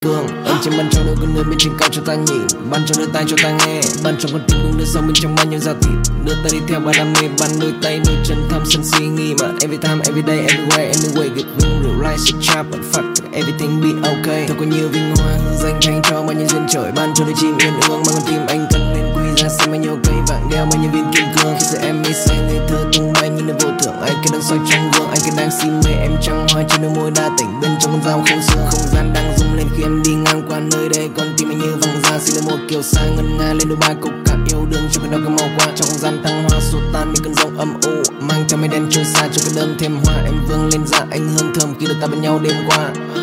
cường. Anh chỉ ban cho đôi con người bên trên cao cho ta nhìn, ban cho đôi tai cho ta nghe, ban cho con tim cũng đưa sâu bên trong bao nhiêu da thịt, đưa ta đi theo bao đam mê, ban đôi tay đôi chân tham sân si nghi mà every time, every day, everywhere, anyway, get real, real life shit sharp but fuck everything be okay. Thôi có nhiều vinh hoa hư danh tranh cho bao nhiêu duyên trời, ban cho đôi chim yên ương, mang con tim anh cất lên quy ra xem bao nhiêu cây vàng đeo bao nhiêu viên kim cương. Khi giờ em mê say ngây thơ tung bay như nơi vô thượng, anh cứ đang soi trong gương, anh cứ đang si mê em trăng hoa trên đôi môi đa tỉnh, bên trong con dao không xương, không gian đang rung lên khi em đi ngang qua nơi đây, con tim anh như văng ra xin là một kiểu xa ngân nga lên đôi ba cục cạn yêu đương cho cái đó cái màu qua trong không gian thăng hoa xua tan những cơn giông âm u, mang theo mây đen trôi xa cho cái đơm thêm hoa em vương lên dạ anh hương thơm khi được ta bên nhau đêm qua.